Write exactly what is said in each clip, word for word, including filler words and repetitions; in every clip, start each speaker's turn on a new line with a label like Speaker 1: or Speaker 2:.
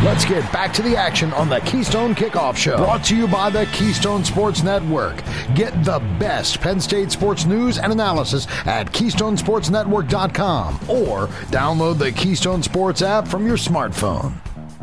Speaker 1: Let's get back to the action on the Keystone Kickoff Show. Brought to you by the Keystone Sports Network. Get the best Penn State sports news and analysis at keystone sports network dot com or download the Keystone Sports app from your smartphone.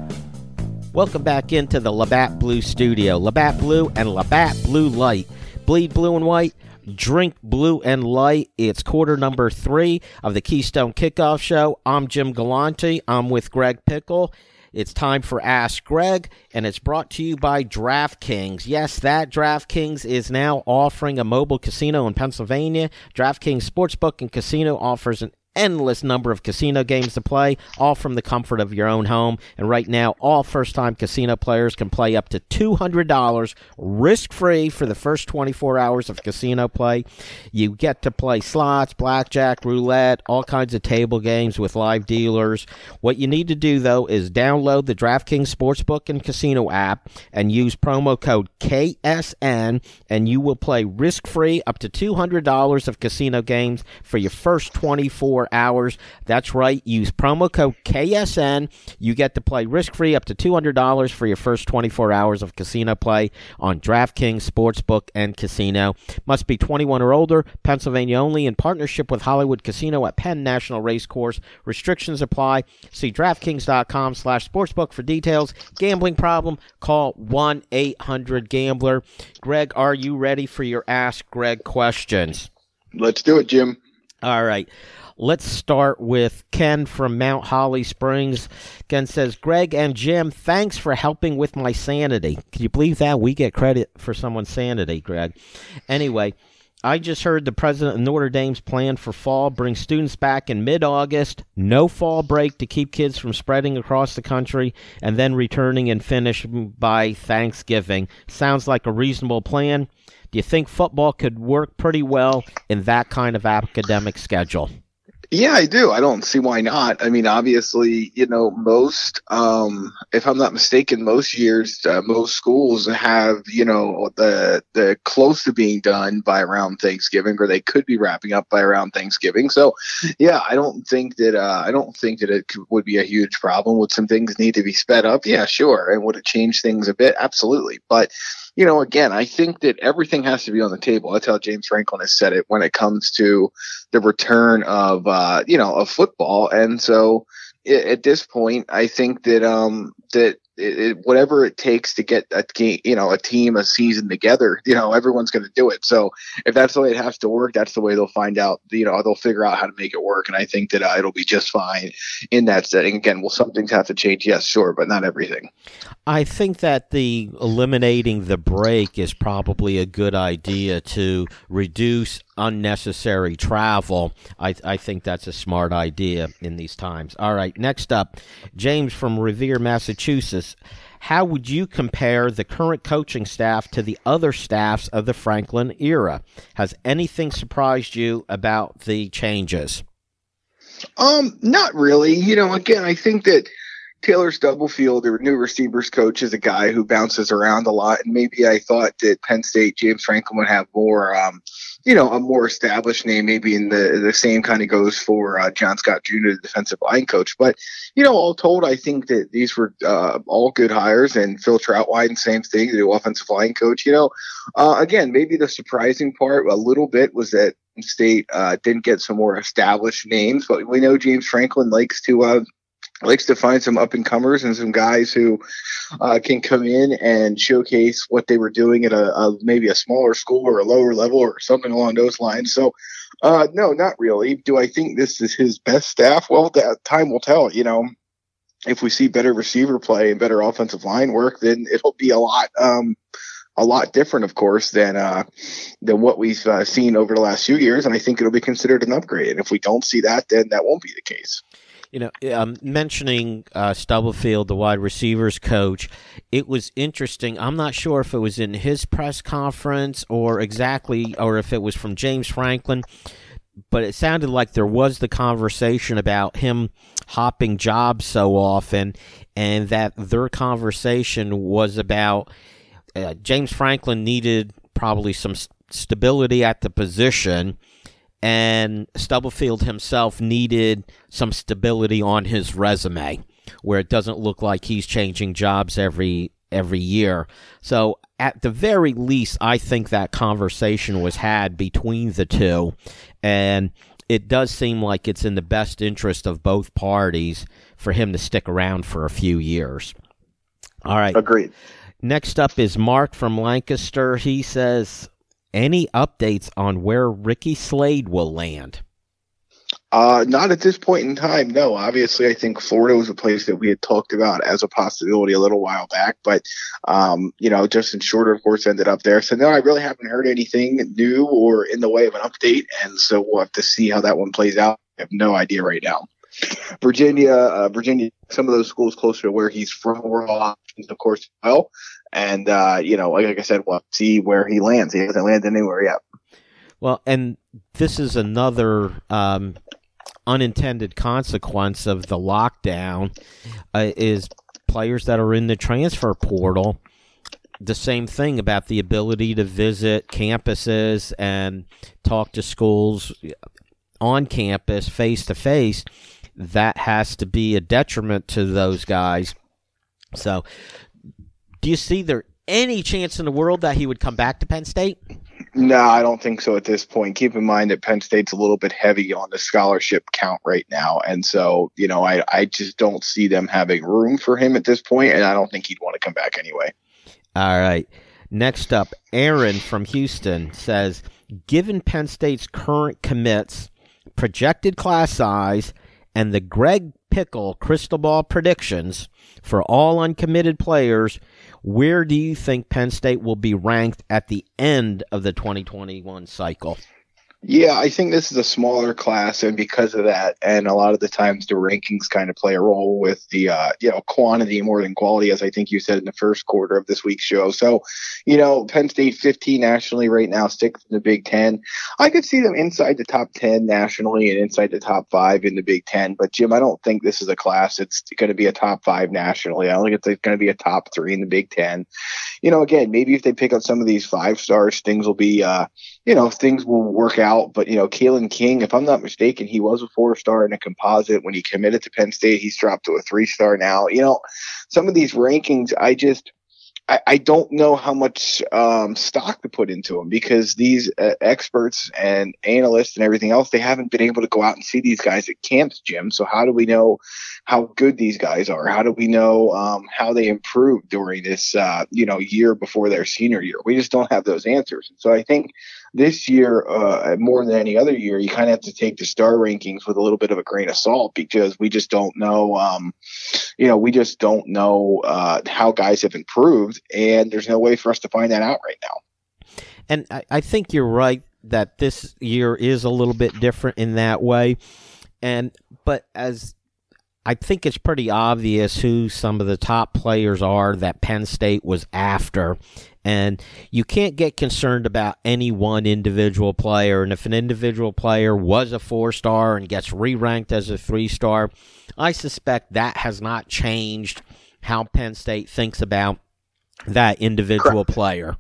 Speaker 2: Welcome back into the Labatt Blue Studio. Labatt Blue and Labatt Blue Light. Bleed blue and white. Drink blue and light. It's quarter number three of the Keystone Kickoff Show. I'm Jim Galante. I'm with Greg Pickle. It's time for Ask Greg, and it's brought to you by DraftKings. Yes, that DraftKings is now offering a mobile casino in Pennsylvania. DraftKings Sportsbook and Casino offers an endless number of casino games to play, all from the comfort of your own home. And right now, all first-time casino players can play up to two hundred dollars risk-free for the first twenty-four hours of casino play. You get to play slots, blackjack, roulette, all kinds of table games with live dealers. What you need to do, though, is download the DraftKings Sportsbook and Casino app and use promo code K S N, and you will play risk-free up to two hundred dollars of casino games for your first twenty-four hours. That's right. Use promo code K S N. You get to play risk-free up to two hundred dollars for your first twenty-four hours of casino play on DraftKings Sportsbook and Casino. Must be twenty-one or older. Pennsylvania only, in partnership with Hollywood Casino at Penn National Racecourse. Restrictions apply. See DraftKings.com slash sportsbook for details. Gambling problem? Call one eight hundred gambler. Greg, are you ready for your Ask Greg questions?
Speaker 3: Let's do it, Jim.
Speaker 2: All right. Let's start with Ken from Mount Holly Springs. Ken says, Greg and Jim, thanks for helping with my sanity. Can you believe that? We get credit for someone's sanity, Greg. Anyway, I just heard the president of Notre Dame's plan for fall brings students back in mid-August, no fall break to keep kids from spreading across the country, and then returning and finish by Thanksgiving. Sounds like a reasonable plan. Do you think football could work pretty well in that kind of academic schedule?
Speaker 3: Yeah, I do. I don't see why not. I mean, obviously, you know, most, um, if I'm not mistaken, most years, uh, most schools have, you know, the the close to being done by around Thanksgiving, or they could be wrapping up by around Thanksgiving. So, yeah, I don't think that uh, I don't think that it could, would be a huge problem. Would some things need to be sped up? Yeah, sure. And would it change things a bit? Absolutely. But you know, again, I think that everything has to be on the table. That's how James Franklin has said it when it comes to the return of, uh, you know, of football. And so it, at this point, I think that um, that it, it, whatever it takes to get a team, you know, a team, a season together, you know, everyone's going to do it. So if that's the way it has to work, that's the way they'll find out, you know, they'll figure out how to make it work. And I think that uh, it'll be just fine in that setting. Again, will some things have to change? Yes, sure, but not everything.
Speaker 2: I think that the eliminating the break is probably a good idea to reduce unnecessary travel. I, I think that's a smart idea in these times. All right, next up, James from Revere, Massachusetts. How would you compare the current coaching staff to the other staffs of the Franklin era? Has anything surprised you about the changes?
Speaker 3: Um, not really. You know, again, I think that Taylor Stubblefield, the new receivers coach, is a guy who bounces around a lot. And maybe I thought that Penn State, James Franklin would have more, um, you know, a more established name. Maybe in the the same kind of goes for uh, John Scott Junior, the defensive line coach. But, you know, all told, I think that these were uh, all good hires. And Phil Troutwine, same thing, the new offensive line coach. You know, uh, again, maybe the surprising part a little bit was that Penn State uh, didn't get some more established names. But we know James Franklin likes to uh, likes to find some up-and-comers and some guys who uh, can come in and showcase what they were doing at a, a maybe a smaller school or a lower level or something along those lines. So, uh, no, not really. Do I think this is his best staff? Well, that time will tell. You know, if we see better receiver play and better offensive line work, then it'll be a lot um, a lot different, of course, than uh, than what we've uh, seen over the last few years. And I think it'll be considered an upgrade. And if we don't see that, then that won't be the case.
Speaker 2: You know, um, mentioning uh, Stubblefield, the wide receivers coach, it was interesting. I'm not sure if it was in his press conference or exactly, or if it was from James Franklin, but it sounded like there was the conversation about him hopping jobs so often, and that their conversation was about uh, James Franklin needed probably some st- stability at the position, and Stubblefield himself needed some stability on his resume. where it doesn't look like he's changing jobs every every year. So at the very least, I think that conversation was had between the two, and it does seem like it's in the best interest of both parties for him to stick around for a few years. All right.
Speaker 3: Agreed.
Speaker 2: Next up is Mark from Lancaster. He says, any updates on where Ricky Slade will land?
Speaker 3: Uh, not at this point in time, no. Obviously, I think Florida was a place that we had talked about as a possibility a little while back, but, um, you know, Justin Shorter, of course, ended up there. So, no, I really haven't heard anything new or in the way of an update, and so we'll have to see how that one plays out. I have no idea right now. Virginia, uh, Virginia, some of those schools closer to where he's from were all options, of course, as well. And, uh, you know, like, like I said, we'll see where he lands. He hasn't landed anywhere yet.
Speaker 2: Well, and this is another um, unintended consequence of the lockdown uh, is players that are in the transfer portal. The same thing about the ability to visit campuses and talk to schools on campus face-to-face. That has to be a detriment to those guys. So do you see there any chance in the world that he would come back to Penn State?
Speaker 3: No, I don't think so at this point. Keep in mind that Penn State's a little bit heavy on the scholarship count right now. And so, you know, I, I just don't see them having room for him at this point, and I don't think he'd want to come back anyway.
Speaker 2: All right. Next up, Aaron from Houston says, given Penn State's current commits, projected class size, and the Greg Pickle crystal ball predictions for all uncommitted players, where do you think Penn State will be ranked at the end of the twenty twenty-one cycle?
Speaker 3: Yeah, I think this is a smaller class, and because of that, and a lot of the times the rankings kind of play a role with the uh, you know quantity more than quality, as I think you said in the first quarter of this week's show. So, you know, Penn State fifteen nationally right now, sixth in the Big Ten. I could see them inside the top ten nationally and inside the top five in the Big Ten. But Jim, I don't think this is a class that's going to be a top five nationally. I don't think it's going to be a top three in the Big Ten. You know, again, maybe if they pick up some of these five stars, things will be uh, you know things will work out. But, you know, Kalen King, if I'm not mistaken, he was a four-star in a composite. When he committed to Penn State, he's dropped to a three-star now. You know, some of these rankings, I just I, I don't know how much um, stock to put into them because these uh, experts and analysts and everything else, they haven't been able to go out and see these guys at camps, Jim. So how do we know how good these guys are? How do we know um, how they improved during this, uh, you know, year before their senior year? We just don't have those answers. And so I think this year, uh, more than any other year, you kind of have to take the star rankings with a little bit of a grain of salt because we just don't know, um, you know, we just don't know uh, how guys have improved, and there's no way for us to find that out right now.
Speaker 2: And I, I think you're right that this year is a little bit different in that way. And but as I think it's pretty obvious who some of the top players are that Penn State was after. And you can't get concerned about any one individual player. And if an individual player was a four-star and gets re-ranked as a three-star, I suspect that has not changed how Penn State thinks about that individual
Speaker 3: Correct.
Speaker 2: player.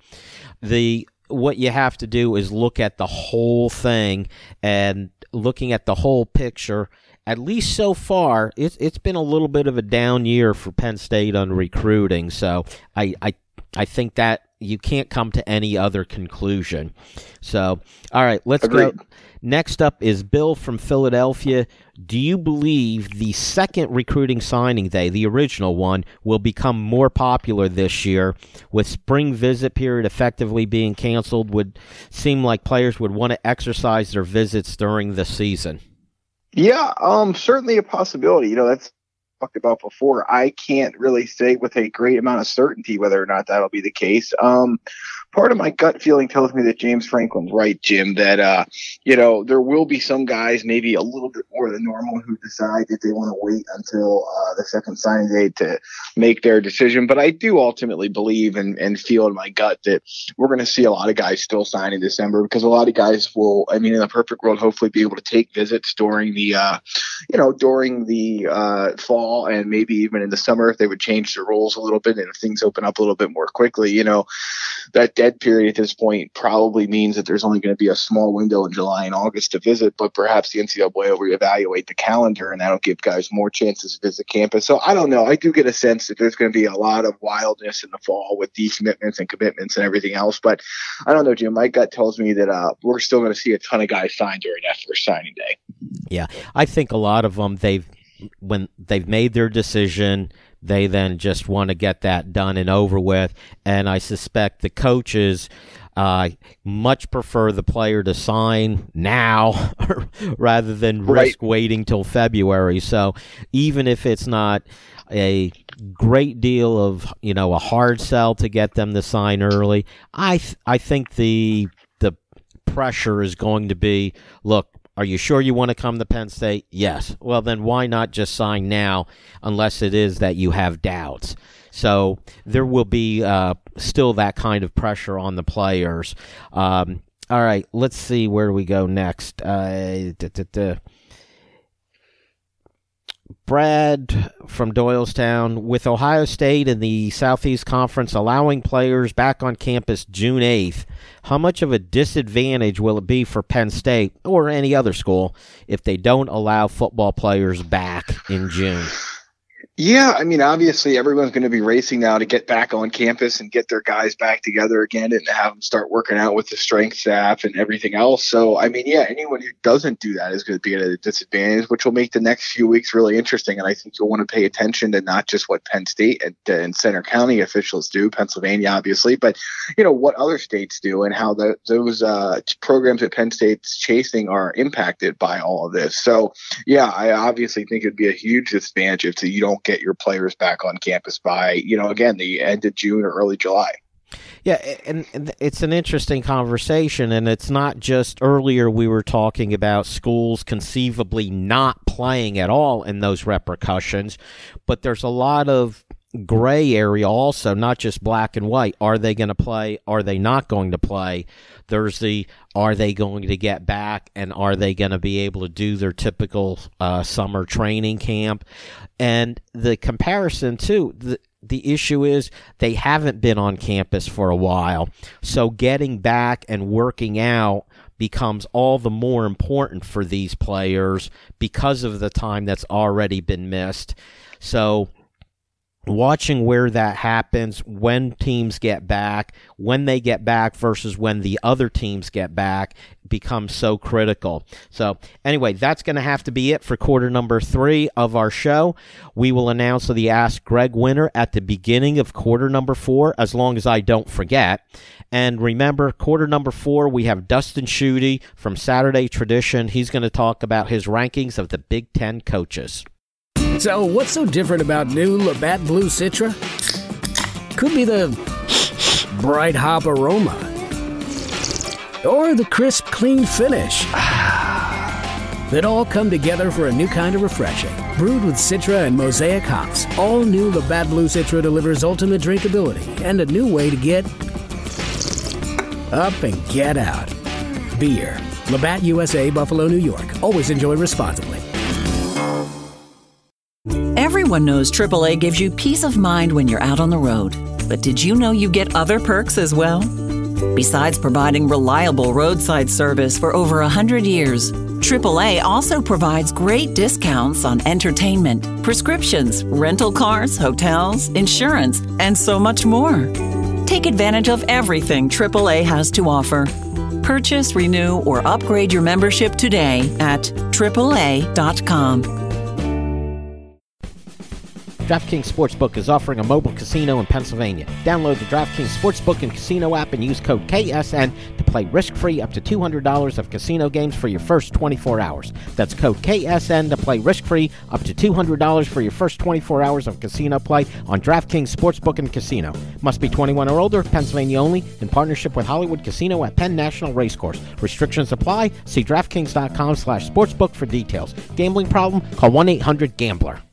Speaker 2: The what you have to do is look at the whole thing, and looking at the whole picture, at least so far, it's it's been a little bit of a down year for Penn State on recruiting. So I I, I think that you can't come to any other conclusion. So, all right, let's
Speaker 3: Agreed.
Speaker 2: go. Next up is Bill from Philadelphia. Do you believe the second recruiting signing day, the original one, will become more popular this year? With spring visit period effectively being canceled, would seem like players would want to exercise their visits during the season.
Speaker 3: Yeah, um, certainly a possibility. You know, that's talked about before. I can't really say with a great amount of certainty whether or not that'll be the case. Um, part of my gut feeling tells me that James Franklin's right, Jim, that, uh, you know, there will be some guys maybe a little bit more than normal who decide that they want to wait until uh, the second signing day to make their decision. But I do ultimately believe and, and feel in my gut that we're going to see a lot of guys still sign in December because a lot of guys will, I mean, in a perfect world, hopefully be able to take visits during the, uh, you know, during the uh, fall fall and maybe even in the summer if they would change the rules a little bit and if things open up a little bit more quickly, you know, that dead period at this point probably means that there's only going to be a small window in July and August to visit, but perhaps the N C double A will reevaluate the calendar and that'll give guys more chances to visit campus. So I don't know. I do get a sense that there's going to be a lot of wildness in the fall with decommitments and commitments and everything else. But I don't know, Jim. My gut tells me that uh, we're still going to see a ton of guys sign during that first signing day.
Speaker 2: Yeah, I think a lot of them, they've when they've made their decision, they then just want to get that done and over with. And I suspect the coaches uh, much prefer the player to sign now rather than
Speaker 3: right.
Speaker 2: risk waiting till February. So even if it's not a great deal of, you know, a hard sell to get them to sign early, I th- I think the the pressure is going to be, look, are you sure you want to come to Penn State? Yes. Well, then why not just sign now unless it is that you have doubts? So there will be uh, still that kind of pressure on the players. Um, all right, let's see where we go next. Uh, da, da, da. Brad from Doylestown, with Ohio State and the Southeast Conference allowing players back on campus June eighth, how much of a disadvantage will it be for Penn State or any other school if they don't allow football players back in June?
Speaker 3: Yeah, I mean, obviously everyone's going to be racing now to get back on campus and get their guys back together again and have them start working out with the strength staff and everything else. So, I mean, yeah, anyone who doesn't do that is going to be at a disadvantage, which will make the next few weeks really interesting. And I think you'll want to pay attention to not just what Penn State and, and Center County officials do, Pennsylvania, obviously, but, you know, what other states do and how the, those uh, programs that Penn State's chasing are impacted by all of this. So, yeah, I obviously think it'd be a huge disadvantage if you don't get your players back on campus by, you know, again, the end of June or early July.
Speaker 2: Yeah, and it's an interesting conversation, and it's not just earlier we were talking about schools conceivably not playing at all in those repercussions, but there's a lot of gray area also, not just black and white. Are they going to play? Are they not going to play? There's the, are they going to get back, and are they going to be able to do their typical uh, summer training camp? And the comparison, too, the, the issue is they haven't been on campus for a while, so getting back and working out becomes all the more important for these players because of the time that's already been missed. So watching where that happens, when teams get back, when they get back versus when the other teams get back, becomes so critical. So anyway, that's going to have to be it for quarter number three of our show. We will announce the Ask Greg winner at the beginning of quarter number four, as long as I don't forget. And remember, quarter number four, we have Dustin Schutte from Saturday Tradition. He's going to talk about his rankings of the Big Ten coaches.
Speaker 4: So, what's so different about new Labatt Blue Citra? Could be the bright hop aroma, or the crisp, clean finish. That all come together for a new kind of refreshing. Brewed with Citra and Mosaic hops, all new Labatt Blue Citra delivers ultimate drinkability and a new way to get up and get out. Beer. Labatt U S A, Buffalo, New York. Always enjoy responsibly.
Speaker 5: Everyone knows triple A gives you peace of mind when you're out on the road. But did you know you get other perks as well? Besides providing reliable roadside service for over one hundred years, triple A also provides great discounts on entertainment, prescriptions, rental cars, hotels, insurance, and so much more. Take advantage of everything triple A has to offer. Purchase, renew, or upgrade your membership today at triple A dot com.
Speaker 2: DraftKings Sportsbook is offering a mobile casino in Pennsylvania. Download the DraftKings Sportsbook and Casino app and use code K S N to play risk-free up to two hundred dollars of casino games for your first twenty-four hours. That's code K S N to play risk-free up to two hundred dollars for your first twenty-four hours of casino play on DraftKings Sportsbook and Casino. Must be twenty-one or older, Pennsylvania only, in partnership with Hollywood Casino at Penn National Racecourse. Restrictions apply. See DraftKings dot com slash sportsbook for details. Gambling problem? Call one eight hundred gambler.